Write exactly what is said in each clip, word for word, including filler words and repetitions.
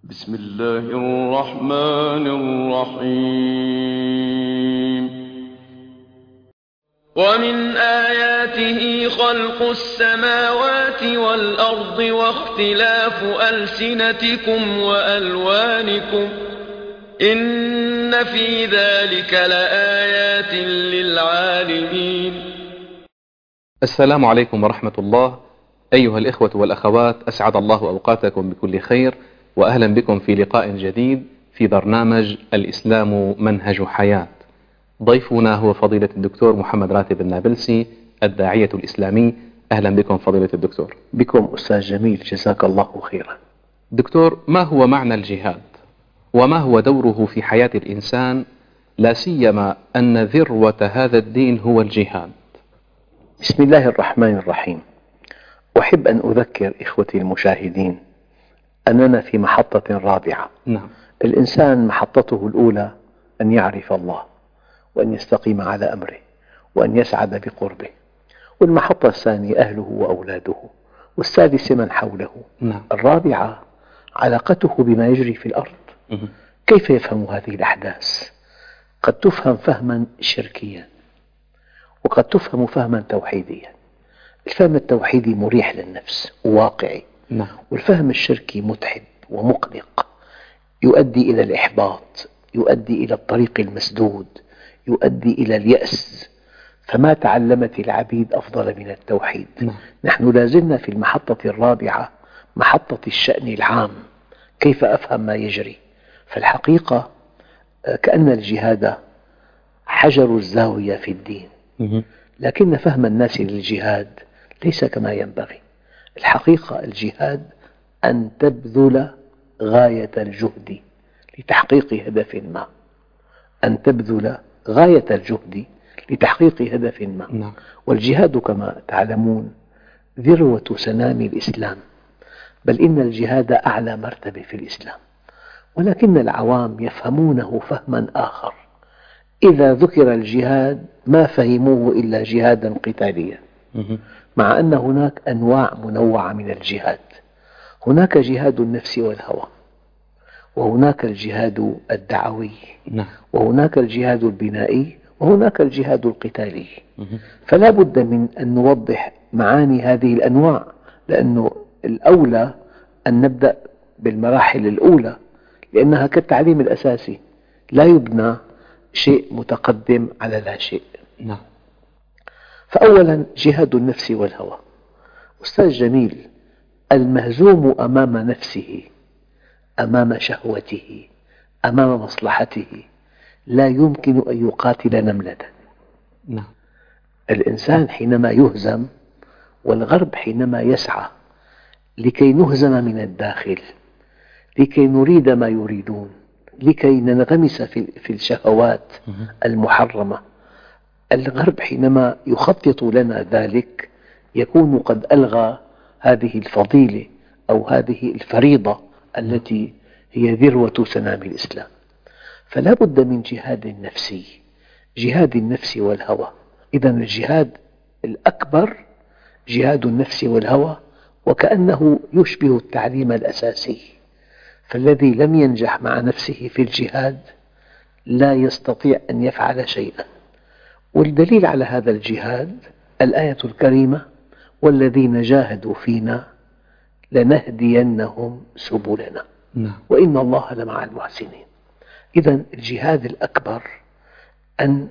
بسم الله الرحمن الرحيم. ومن آياته خلق السماوات والأرض واختلاف ألسنتكم وألوانكم إن في ذلك لآيات للعالمين. السلام عليكم ورحمة الله. أيها الإخوة والأخوات، أسعد الله أوقاتكم بكل خير، وأهلا بكم في لقاء جديد في برنامج الإسلام منهج حياة. ضيفنا هو فضيلة الدكتور محمد راتب النابلسي، الداعية الإسلامي. أهلا بكم فضيلة الدكتور. بكم أستاذ جميل، جزاك الله خيرا. دكتور، ما هو معنى الجهاد؟ وما هو دوره في حياة الإنسان، لا سيما أن ذروة هذا الدين هو الجهاد؟ بسم الله الرحمن الرحيم. أحب أن أذكر إخوتي المشاهدين أننا في محطة رابعة. نعم. الإنسان محطته الأولى أن يعرف الله، وأن يستقيم على أمره، وأن يسعد بقربه. والمحطة الثانية أهله وأولاده، والسادسة من حوله. نعم. الرابعة علاقته بما يجري في الأرض. مه. كيف يفهم هذه الأحداث؟ قد تفهم فهما شركيا، وقد تفهم فهما توحيديا. الفهم التوحيدي مريح للنفس وواقعي، نعم. والفهم الشركي متعب ومقلق، يؤدي إلى الإحباط، يؤدي إلى الطريق المسدود، يؤدي إلى اليأس. فما تعلمت العبيد أفضل من التوحيد. نعم. نحن لازلنا في المحطة الرابعة، محطة الشأن العام. كيف أفهم ما يجري؟ فالحقيقة كأن الجهاد حجر الزاوية في الدين، مه. لكن فهم الناس للجهاد ليس كما ينبغي. الحقيقة الجهاد أن تبذل غاية الجهد لتحقيق هدف ما، أن تبذل غاية الجهد لتحقيق هدف ما. نعم. والجهاد كما تعلمون ذروة سنام الإسلام، بل إن الجهاد أعلى مرتبة في الإسلام، ولكن العوام يفهمونه فهما آخر. إذا ذكر الجهاد ما فهموه إلا جهادا قتاليا، مه. مع أن هناك أنواع منوعة من الجهاد. هناك جهاد النفس والهوى، وهناك الجهاد الدعوي، نعم. وهناك الجهاد البنائي، وهناك الجهاد القتالي. مه. فلا بد من أن نوضح معاني هذه الأنواع، لأنه الأولى أن نبدأ بالمراحل الأولى، لأنها كالتعليم الأساسي، لا يبنى شيء متقدم على لا شيء. نعم. فأولا جهاد النفس والهوى. أستاذ جميل، المهزوم أمام نفسه، أمام شهوته، أمام مصلحته، لا يمكن أن يقاتل نملة. نعم. الإنسان حينما يهزم، والغرب حينما يسعى لكي نهزم من الداخل، لكي نريد ما يريدون، لكي ننغمس في الشهوات المحرمة. الغرب حينما يخطط لنا ذلك يكون قد ألغى هذه الفضيلة أو هذه الفريضة التي هي ذروة سنام الإسلام. فلا بد من جهاد نفسي، جهاد النفس والهوى. إذن الجهاد الأكبر جهاد النفس والهوى، وكأنه يشبه التعليم الأساسي. فالذي لم ينجح مع نفسه في الجهاد لا يستطيع أن يفعل شيئا. والدليل على هذا الجهاد الآية الكريمة: والذين جاهدوا فينا لنهدينهم سبلنا نعم. وإن الله لمع المحسنين. إذن الجهاد الأكبر أن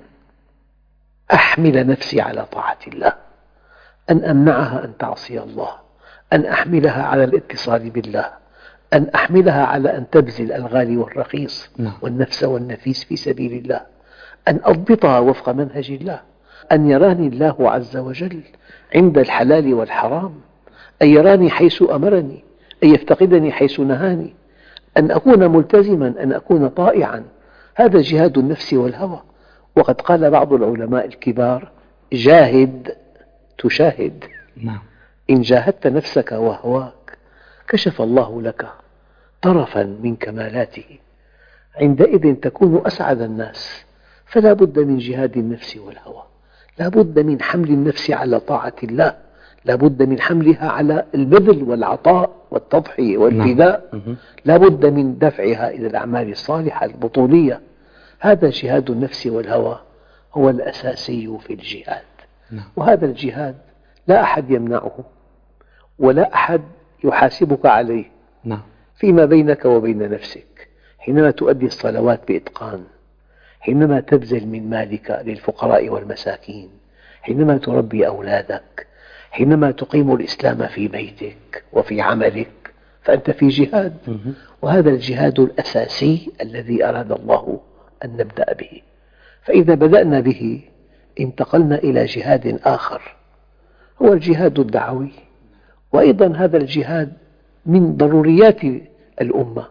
أحمل نفسي على طاعة الله، أن أمنعها أن تعصي الله، أن أحملها على الاتصال بالله، أن أحملها على أن تبذل الغالي والرخيص نعم. والنفس والنفيس في سبيل الله، أن أضبطها وفق منهج الله، أن يراني الله عز وجل عند الحلال والحرام، أن يراني حيث أمرني، أن يفتقدني حيث نهاني، أن أكون ملتزما، أن أكون طائعا. هذا جهاد النفس والهوى. وقد قال بعض العلماء الكبار: جاهد تشاهد. نعم. إن جاهدت نفسك وهواك كشف الله لك طرفا من كمالاته، عندئذ تكون أسعد الناس. فلا بد من جهاد النفس والهوى، لا بد من حمل النفس على طاعة الله، لا بد من حملها على البذل والعطاء والتضحية والفداء نعم. لا بد من دفعها إلى الأعمال الصالحة البطولية. هذا جهاد النفس والهوى هو الأساسي في الجهاد. نعم. وهذا الجهاد لا أحد يمنعه ولا أحد يحاسبك عليه. نعم. فيما بينك وبين نفسك، حينما تؤدي الصلوات بإتقان، حينما تبذل من مالك للفقراء والمساكين، حينما تربي أولادك، حينما تقيم الإسلام في بيتك وفي عملك، فأنت في جهاد. وهذا الجهاد الأساسي الذي أراد الله أن نبدأ به. فإذا بدأنا به انتقلنا إلى جهاد آخر هو الجهاد الدعوي. وأيضا هذا الجهاد من ضروريات الأمة.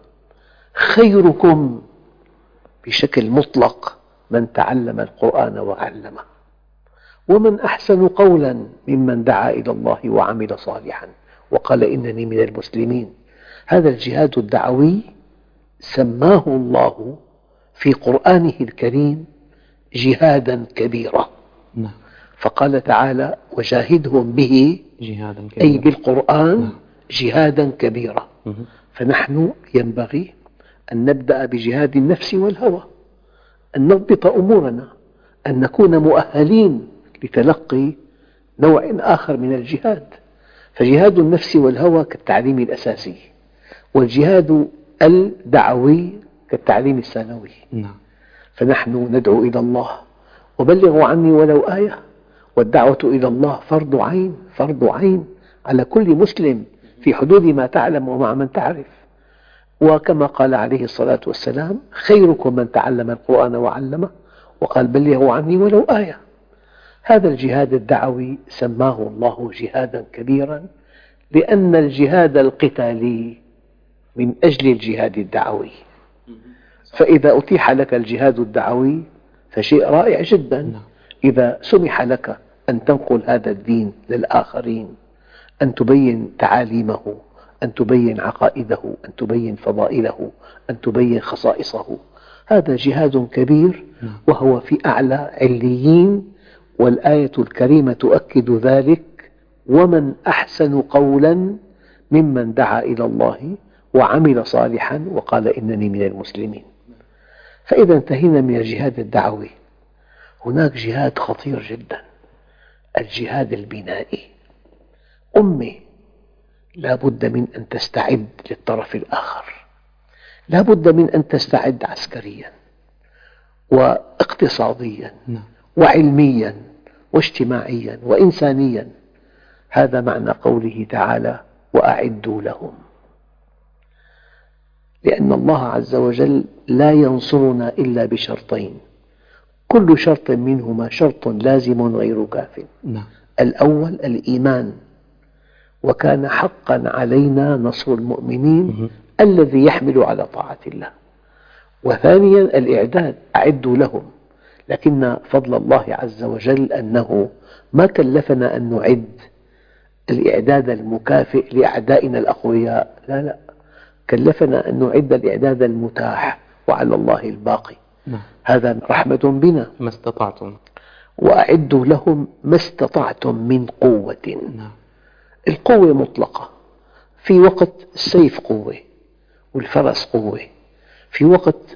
خيركم بشكل مطلق من تعلم القرآن وعلمه، ومن أحسن قولا ممن دعا إلى الله وعمل صالحا وقال إنني من المسلمين. هذا الجهاد الدعوي سماه الله في قرآنه الكريم جهادا كبيرا. نعم. فقال تعالى وجاهدهم به جهادا كبيرا، أي بالقرآن. نعم. جهادا كبيرا. فنحن ينبغي أن نبدأ بجهاد النفس والهوى، أن نضبط أمورنا، أن نكون مؤهلين لتلقي نوع آخر من الجهاد. فجهاد النفس والهوى كالتعليم الأساسي، والجهاد الدعوي كالتعليم الثانوي. نعم. فنحن ندعو إلى الله وبلغوا عني ولو آية، والدعوة إلى الله فرض عين، فرض عين على كل مسلم في حدود ما تعلم ومع من تعرف. وكما قال عليه الصلاة والسلام خيركم من تعلم القرآن وعلمه، وقال بلغوا عني ولو آية. هذا الجهاد الدعوي سماه الله جهادا كبيرا، لأن الجهاد القتالي من أجل الجهاد الدعوي. فإذا أتيح لك الجهاد الدعوي فشيء رائع جدا. إذا سمح لك أن تنقل هذا الدين للآخرين، أن تبين تعاليمه، أن تبين عقائده، أن تبين فضائله، أن تبين خصائصه، هذا جهاد كبير وهو في أعلى عليين. والآية الكريمة تؤكد ذلك: ومن أحسن قولا ممن دعا إلى الله وعمل صالحا وقال إنني من المسلمين. فإذا انتهينا من الجهاد الدعوي، هناك جهاد خطير جدا، الجهاد البنائي. أمة لا بد من أن تستعد للطرف الآخر، لا بد من أن تستعد عسكريا واقتصاديا وعلميا واجتماعيا وإنسانيا. هذا معنى قوله تعالى وأعدوا لهم. لأن الله عز وجل لا ينصرنا إلا بشرطين، كل شرط منهما شرط لازم غير كاف. الأول الإيمان، وكان حقا علينا نصر المؤمنين الذي يحمل على طاعة الله. وثانيا الإعداد، أعدوا لهم. لكن فضل الله عز وجل أنه ما كلفنا أن نعد الإعداد المكافئ لأعدائنا الأقوياء، لا لا، كلفنا أن نعد الإعداد المتاح وعلى الله الباقي. هذا رحمة بنا. ما استطعتم. وأعدوا لهم ما استطعتم من قوة. القوة مطلقة، في وقت السيف قوة والفرس قوة، في وقت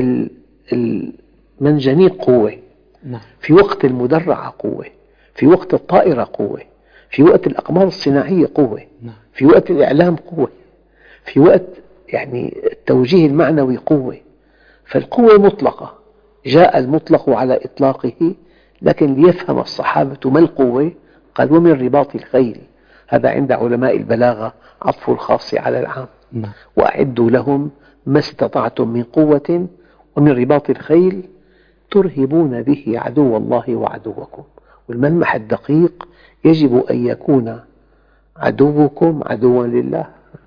المنجنيق قوة، في وقت المدرعة قوة، في وقت الطائرة قوة، في وقت الأقمار الصناعية قوة، في وقت الإعلام قوة، في وقت يعني التوجيه المعنوي قوة. فالقوة مطلقة، جاء المطلق على إطلاقه. لكن ليفهم الصحابة ما القوة، قال ومن رباط الخيل. هذا عند علماء البلاغة عطف الخاص على العام. وأعدوا لهم ما استطعتم من قوة ومن رباط الخيل ترهبون به عدو الله وعدوكم. والملمح الدقيق يجب أن يكون عدوكم عدوا لله.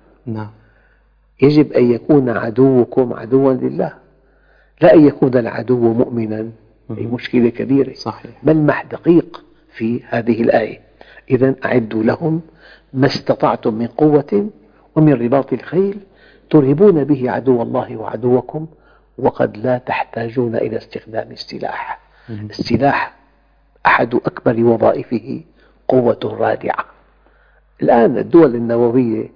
يجب أن يكون عدوكم عدوا لله، لا أن يكون العدو مؤمنا. هي مشكلة كبيرة. صحيح. ملمح دقيق في هذه الآية. إذن أعدوا لهم ما استطعتم من قوة ومن رباط الخيل ترهبون به عدو الله وعدوكم وقد لا تحتاجون إلى استخدام السلاح. السلاح أحد أكبر وظائفه قوة رادعة. الآن الدول النووية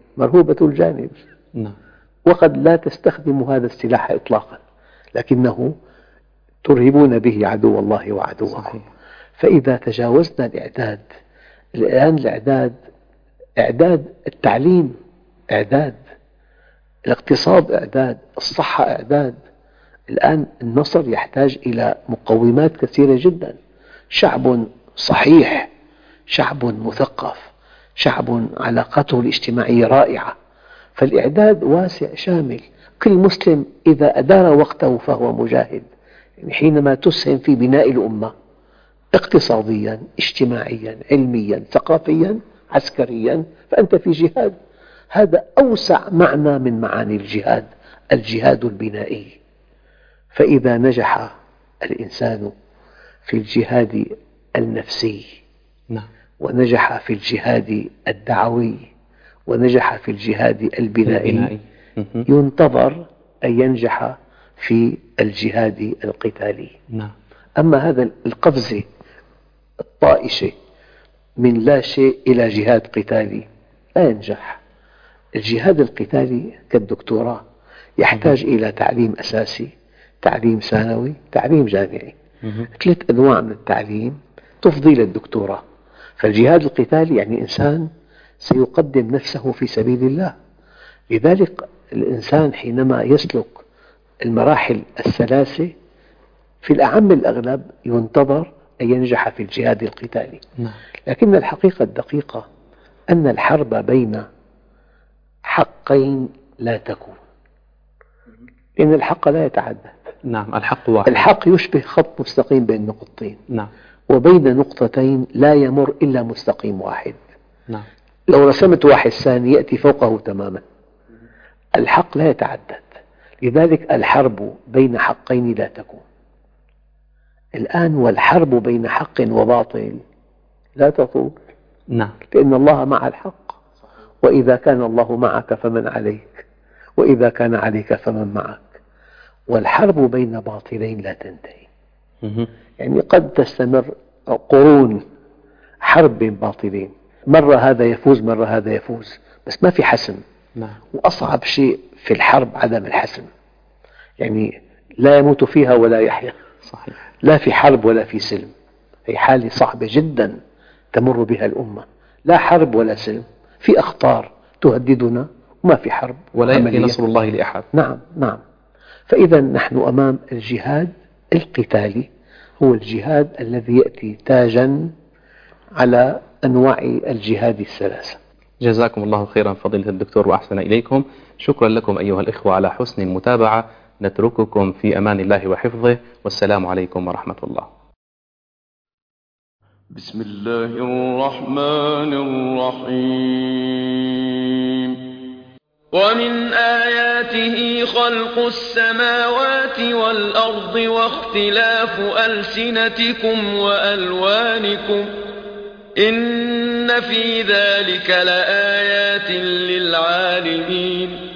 مرهوبة الجانب، نعم. وقد لا تستخدم هذا السلاح إطلاقا، لكنه ترهبون به عدو الله وعدوكم. صحيح. فإذا تجاوزنا الإعداد، الآن الإعداد إعداد التعليم، إعداد الاقتصاد، إعداد الصحة، إعداد. الآن النصر يحتاج إلى مقومات كثيرة جدا، شعب صحيح، شعب مثقف، شعب علاقاته الاجتماعية رائعة، فالإعداد واسع شامل. كل مسلم إذا أدار وقته فهو مجاهد، يعني حينما تسهم في بناء الأمة اقتصاديا، اجتماعيا، علميا، ثقافيا، عسكريا، فأنت في جهاد. هذا أوسع معنى من معاني الجهاد، الجهاد البنائي. فإذا نجح الإنسان في الجهاد النفسي، نعم. ونجح في الجهاد الدعوي، ونجح في الجهاد البنائي، البنائي. ينتظر أن ينجح في الجهاد القتالي. نعم. أما هذا القفزة الطائشة من لا شيء إلى جهاد قتالي لا ينجح. الجهاد القتالي كالدكتوراه يحتاج إلى تعليم أساسي، تعليم ثانوي، تعليم جامعي، ثلاث أنواع من التعليم تفضي للدكتوراه. فالجهاد القتالي يعني إنسان سيقدم نفسه في سبيل الله. لذلك الإنسان حينما يسلك المراحل الثلاثة في الأعم الأغلب ينتظر أن ينجح في الجهاد القتالي. لكن الحقيقة الدقيقة أن الحرب بين حقين لا تكون، لأن الحق لا يتعدد. نعم. الحق واحد. الحق يشبه خط مستقيم بين نقطتين. نعم. وبين نقطتين لا يمر إلا مستقيم واحد. نعم. لو رسمت واحد ثاني يأتي فوقه تماما. الحق لا يتعدد، لذلك الحرب بين حقين لا تكون. الآن والحرب بين حق وباطل لا تطول. نعم. لأن الله مع الحق، وإذا كان الله معك فمن عليك، وإذا كان عليك فمن معك. والحرب بين باطلين لا تنتهي. يعني قد تستمر قرون حرب بين باطلين، مرة هذا يفوز مرة هذا يفوز، بس ما في حسم. نعم. وأصعب شيء في الحرب عدم الحسم، يعني لا يموت فيها ولا يحيا. صحيح. لا في حرب ولا في سلم. هي حالة صعبة جدا تمر بها الأمة، لا حرب ولا سلم، في أخطار تهددنا وما في حرب ولا يأتي نصر الله لأحد. نعم نعم. فإذا نحن أمام الجهاد القتالي، هو الجهاد الذي يأتي تاجا على أنواع الجهاد الثلاثة. جزاكم الله خيرا فضيلة الدكتور وأحسن إليكم. شكرا لكم أيها الإخوة على حسن المتابعة. نترككم في أمان الله وحفظه، والسلام عليكم ورحمة الله. بسم الله الرحمن الرحيم. ومن آياته خلق السماوات والأرض واختلاف ألسنتكم وألوانكم، إن في ذلك لآيات للعالمين.